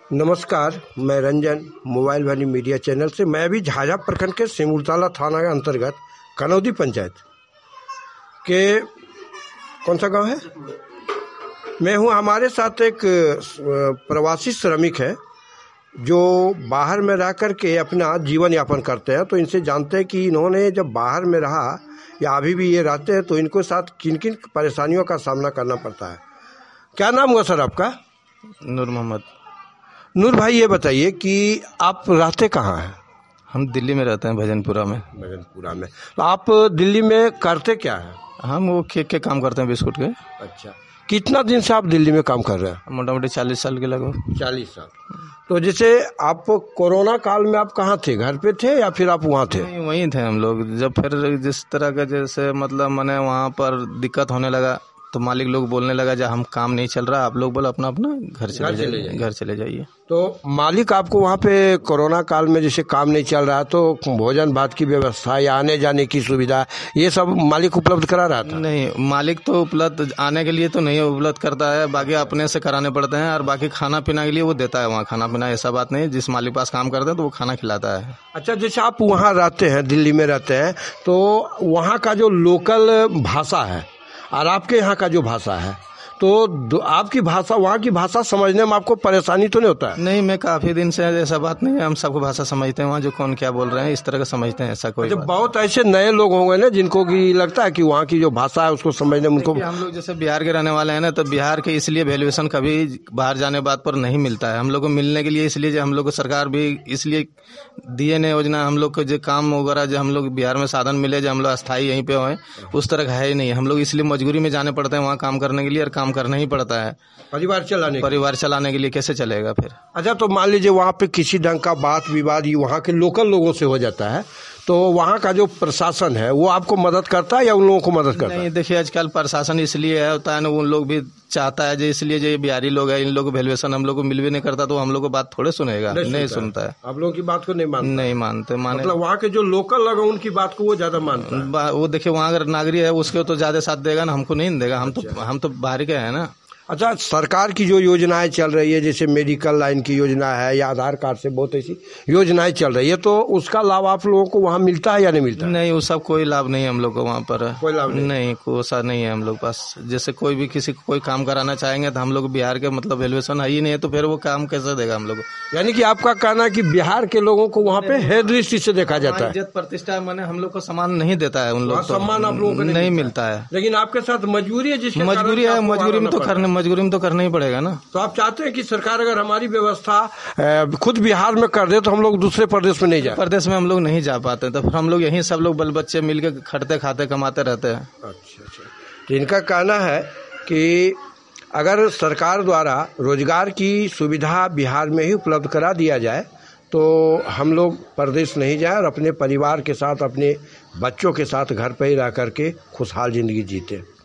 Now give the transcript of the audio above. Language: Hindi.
नमस्कार, मैं रंजन मोबाइल वाली मीडिया चैनल से। मैं अभी झाझा प्रखंड के सिमुलताला थाना के अंतर्गत कनौदी पंचायत के कौन सा गांव है मैं हूं। हमारे साथ एक प्रवासी श्रमिक है जो बाहर में रह कर के अपना जीवन यापन करते हैं। तो इनसे जानते हैं कि इन्होंने जब बाहर में रहा या अभी भी ये रहते हैं तो इनको साथ किन किन परेशानियों का सामना करना पड़ता है। क्या नाम हुआ सर आपका? नूर मोहम्मद। नूर भाई, ये बताइए कि आप रहते कहाँ हैं? हम दिल्ली में रहते हैं, भजनपुरा में। भजनपुरा में। तो आप दिल्ली में करते क्या हैं? हम वो केक के काम करते हैं, बिस्कुट के। अच्छा, कितना दिन से आप दिल्ली में काम कर रहे हैं? मोटा मोटी 40 साल के लगभग। 40 साल। तो जैसे आप कोरोना काल में आप कहाँ थे? घर पे थे या फिर आप वहाँ थे? नहीं, वहीं थे हम लोग। जब फिर जिस तरह का जैसे मतलब मैंने वहाँ पर दिक्कत होने लगा तो मालिक लोग बोलने लगा जब हम काम नहीं चल रहा, आप लोग बोलो अपना अपना घर चले जाइए। तो मालिक आपको वहाँ पे कोरोना काल में जैसे काम नहीं चल रहा तो भोजन भात की व्यवस्था या आने जाने की सुविधा ये सब मालिक उपलब्ध करा रहा था? नहीं, मालिक तो उपलब्ध आने के लिए तो नहीं उपलब्ध करता है, बाकी अपने से कराने पड़ते हैं। और बाकी खाना पीना के लिए वो देता है वहाँ खाना पीना, ऐसा बात नहीं। जिस मालिक पास काम करते हैं तो वो खाना खिलाता है। अच्छा, जैसे आप वहाँ रहते हैं, दिल्ली में रहते हैं, तो वहाँ का जो लोकल भाषा है और आपके यहाँ का जो भाषा है तो आपकी भाषा वहाँ की भाषा समझने में आपको परेशानी तो नहीं होता है? नहीं, मैं काफ़ी दिन से ऐसा बात नहीं है। हम सबको भाषा समझते हैं, वहाँ जो कौन क्या बोल रहे हैं इस तरह का समझते हैं, ऐसा कोई बात। बहुत ऐसे नए लोग होंगे ना जिनको की लगता है कि वहाँ की जो भाषा है उसको समझने में उनको। हम लोग जैसे बिहार के रहने वाले हैं ना, तो बिहार के इसलिए वैल्यूएशन कभी बाहर जाने बात पर नहीं मिलता है हम लोग को मिलने के लिए। इसलिए जो हम लोग को सरकार भी इसलिए दिए ने योजना, हम लोग को जो काम वगैरह जो हम लोग बिहार में साधन मिले जो हम लोग अस्थायी यहीं पे हुए, उस तरह का है ही नहीं। हम लोग इसलिए मजबूरी में जाने पड़ते हैं वहाँ काम करने के लिए, और काम करना ही पड़ता है। परिवार चलाने के लिए कैसे चलेगा फिर? अच्छा, तो मान लीजिए वहाँ पे किसी ढंग का बात विवाद वहाँ के लोकल लोगों से हो जाता है तो वहाँ का जो प्रशासन है वो आपको मदद करता है या उन लोगों को मदद करता है? नहीं, देखिए आजकल प्रशासन इसलिए होता है ना, उन लोग भी चाहता है जो इसलिए जो बिहारी लोग हैं इन लोगों को वैल्यूएशन हम लोग को मिल भी नहीं करता तो हम लोग को बात थोड़े सुनेगा। नहीं सुनता है। आप लोगों की बात को नहीं मानते? मतलब वहाँ के जो लोकल लोग हैं उनकी बात को वो ज्यादा मानता है। वो देखिए वहाँ अगर नागरिक है उसके तो ज्यादा साथ देगा ना, हमको नहीं देगा। हम तो बाहर के हैं ना। अच्छा, सरकार की जो योजनाएं चल रही है जैसे मेडिकल लाइन की योजना है या आधार कार्ड से बहुत ऐसी योजनाएं चल रही है, तो उसका लाभ आप लोगों को वहाँ मिलता है या नहीं मिलता? नहीं, वो सब कोई लाभ नहीं है हम लोग को वहाँ पर। कोई लाभ नहीं? कोई ऐसा नहीं है हम लोग पास। जैसे कोई भी किसी को कोई काम कराना चाहेंगे तो हम लोग बिहार के मतलब वैल्यूएशन है ही नहीं है, तो फिर वो काम कैसे देगा हम लोग को? यानी कि आपका कहना है कि बिहार के लोगों को वहाँ पे है दृष्टि से देखा जाता है? इज्जत प्रतिष्ठा मैंने हम लोग को सम्मान नहीं देता है, उन लोग सम्मान आप लोगों को नहीं मिलता है। लेकिन आपके साथ मजबूरी है, जिसकी मजबूरी में तो करना ही पड़ेगा ना। तो आप चाहते हैं कि सरकार अगर हमारी व्यवस्था खुद बिहार में कर दे तो हम लोग दूसरे प्रदेश में नहीं जाए? प्रदेश में हम लोग नहीं जा पाते, तो फिर हम लोग यहीं सब लोग बल बच्चे मिलकर खटते खाते कमाते रहते हैं। अच्छा। तो इनका कहना है कि अगर सरकार द्वारा रोजगार की सुविधा बिहार में ही उपलब्ध करा दिया जाए तो हम लोग प्रदेश नहीं जाए और अपने परिवार के साथ अपने बच्चों के साथ घर पर ही रह करके खुशहाल जिंदगी जीते।